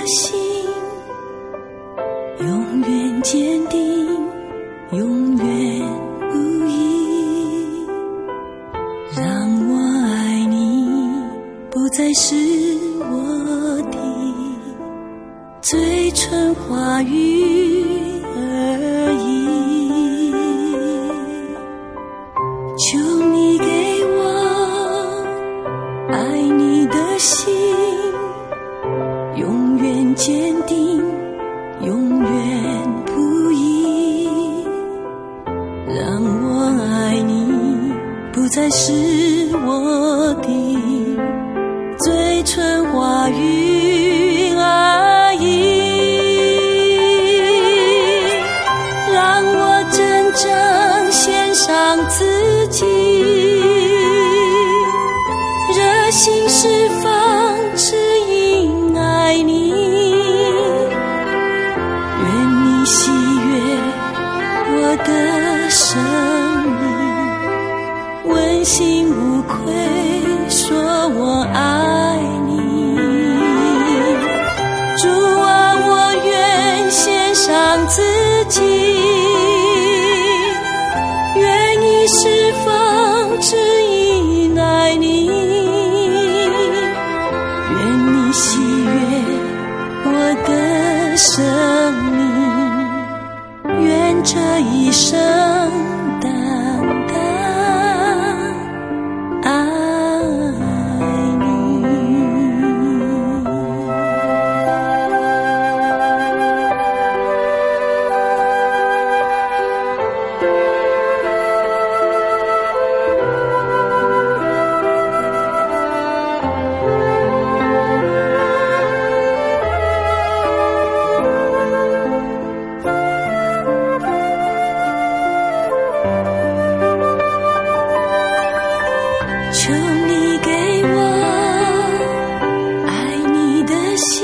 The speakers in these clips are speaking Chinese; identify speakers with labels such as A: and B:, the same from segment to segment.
A: 心永远坚定，永远无疑，让我爱你不再是我的嘴唇话语而已，求你给我爱你的心，永远坚定，永远不移，让我爱你不再是我的嘴唇话语而已，让我真正献上自己，热心释放指引爱你，愿你喜悦我的生命，问心无愧说我爱你，主啊，我愿献上自己，愿意释放指引爱你，愿你喜悦我的生命，愿这一生单单爱你。求你给我爱你的心，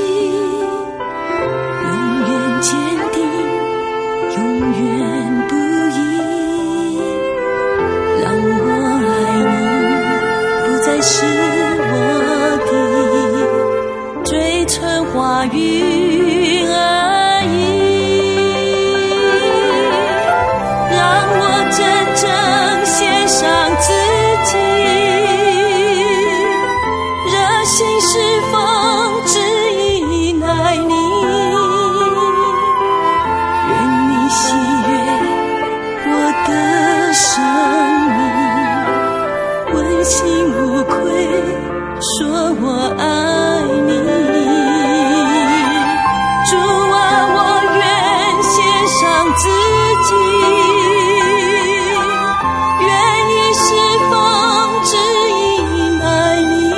A: 永远坚定，永远不移，让我爱你不再是我的嘴唇话语而已，让我真正献上自己，心释放指引爱你，愿你喜悦我的生命，问心无愧说我爱你，主啊，我愿献上自己，愿意释放指引爱你，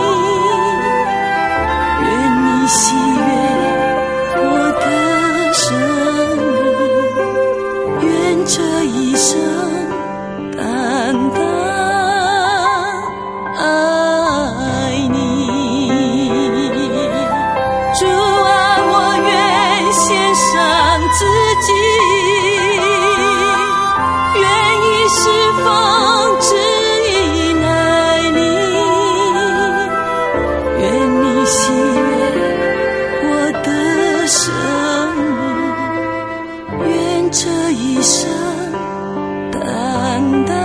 A: 喜悦我的生命，愿这一生单单爱你，主啊，我愿献上自己，愿意释放指引爱你，愿你喜悦的生命，愿这一生单单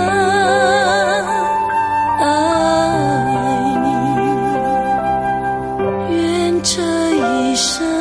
A: 爱你，愿这一生